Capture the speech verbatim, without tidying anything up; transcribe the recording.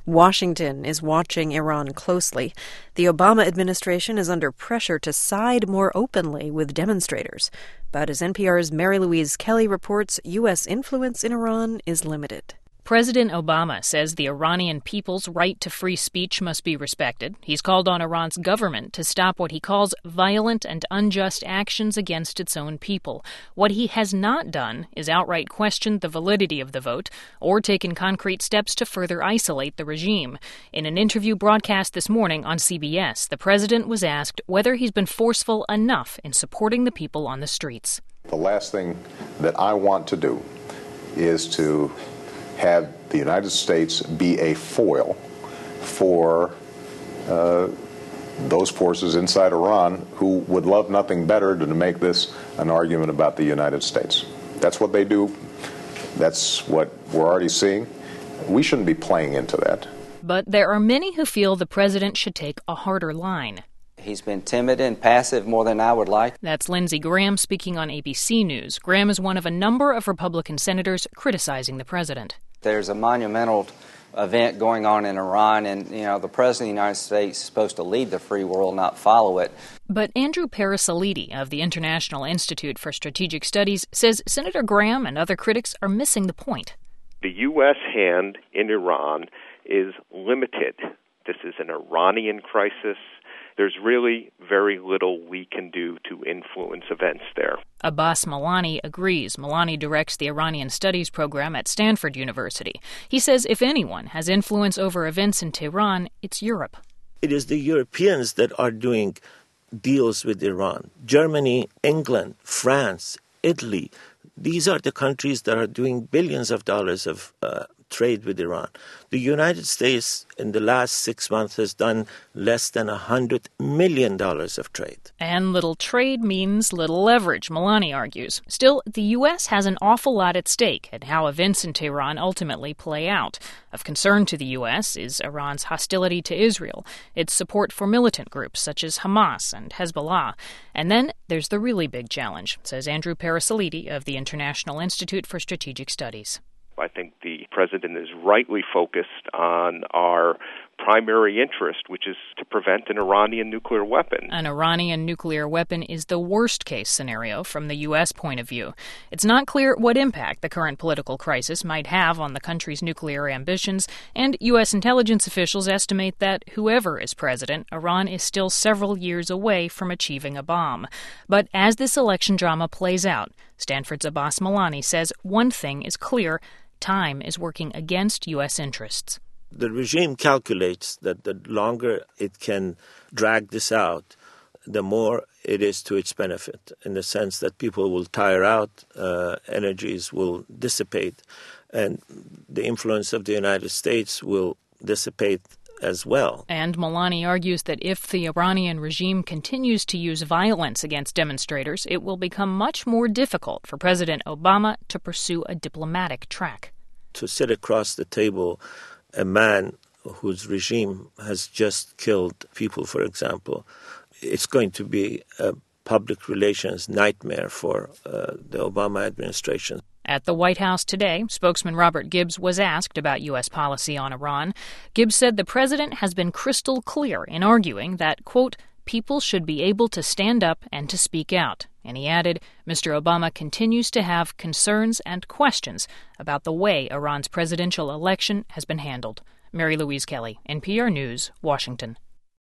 Washington is watching Iran closely. The Obama administration is under pressure to side more openly with demonstrators. But as N P R's Mary Louise Kelly reports, U S influence in Iran is limited. President Obama says the Iranian people's right to free speech must be respected. He's called on Iran's government to stop what he calls violent and unjust actions against its own people. What he has not done is outright questioned the validity of the vote or taken concrete steps to further isolate the regime. In an interview broadcast this morning on C B S, the president was asked whether he's been forceful enough in supporting the people on the streets. The last thing that I want to do is to have the United States be a foil for uh, those forces inside Iran who would love nothing better than to make this an argument about the United States. That's what they do. That's what we're already seeing. We shouldn't be playing into that. But there are many who feel the president should take a harder line. He's been timid and passive more than I would like. That's Lindsey Graham speaking on A B C News. Graham is one of a number of Republican senators criticizing the president. There's a monumental event going on in Iran, and, you know, the president of the United States is supposed to lead the free world, not follow it. But Andrew Parasiliti of the International Institute for Strategic Studies says Senator Graham and other critics are missing the point. The U S hand in Iran is limited. This is an Iranian crisis. There's really very little we can do to influence events there. Abbas Milani agrees. Milani directs the Iranian Studies program at Stanford University. He says if anyone has influence over events in Tehran, it's Europe. It is the Europeans that are doing deals with Iran. Germany, England, France, Italy. These are the countries that are doing billions of dollars of uh, trade with Iran. The United States in the last six months has done less than one hundred million dollars of trade. And little trade means little leverage, Milani argues. Still, the U S has an awful lot at stake in how events in Tehran ultimately play out. Of concern to the U S is Iran's hostility to Israel, its support for militant groups such as Hamas and Hezbollah. And then there's the really big challenge, says Andrew Parasiliti of the International Institute for Strategic Studies. I think the president is rightly focused on our primary interest, which is to prevent an Iranian nuclear weapon. An Iranian nuclear weapon is the worst-case scenario from the U S point of view. It's not clear what impact the current political crisis might have on the country's nuclear ambitions, and U S intelligence officials estimate that whoever is president, Iran is still several years away from achieving a bomb. But as this election drama plays out, Stanford's Abbas Milani says one thing is clear: time is working against U S interests. The regime calculates that the longer it can drag this out, the more it is to its benefit, in the sense that people will tire out, uh, energies will dissipate, and the influence of the United States will dissipate as well. And Milani argues that if the Iranian regime continues to use violence against demonstrators, it will become much more difficult for President Obama to pursue a diplomatic track. To sit across the table a man whose regime has just killed people, for example, it's going to be a public relations nightmare for uh, the Obama administration. At the White House today, spokesman Robert Gibbs was asked about U S policy on Iran. Gibbs said the president has been crystal clear in arguing that, quote, people should be able to stand up and to speak out. And he added, Mister Obama continues to have concerns and questions about the way Iran's presidential election has been handled. Mary Louise Kelly, N P R News, Washington.